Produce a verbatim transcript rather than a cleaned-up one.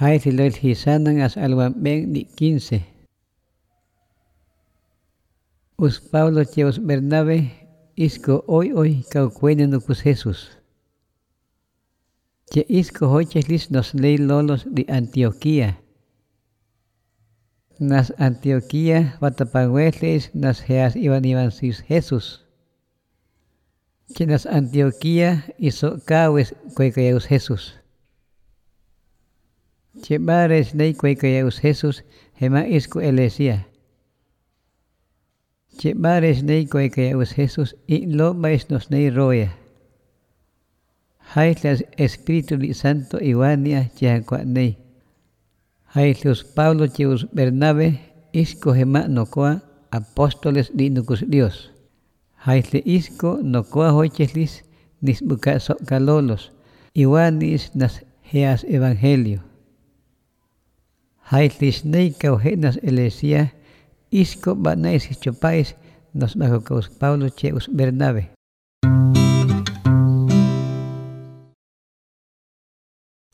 Haithiloil hisanan as alwan ben ni quince. Us Pablo cheus Bernabe isco hoy hoy caucuene nucus Jesús. Che isco hocheslis nos ley lolos de Antioquía. Nas Antioquía vatapagueles nas heas iban iban sis Jesús. Che nas Antioquía iso cawes cuecaeus Jesús. Che bares ley cuecaeus Jesús hema isco elesia. Che bares ley cuecaeus Jesús y lo mais nos ley roya. Haitlas Espíritu Santo Ivania chehancuanei. Haitlos Pablo cheus Bernabe isco hema nocoa apóstoles di nucus Dios. Haitle isco nocoa hocheslis nis buca socalolos Iwanis nas heas evangelio. Haitlis nei cauhenas elesia isco banais chopais nos bajocaus Pablo cheus Bernabe.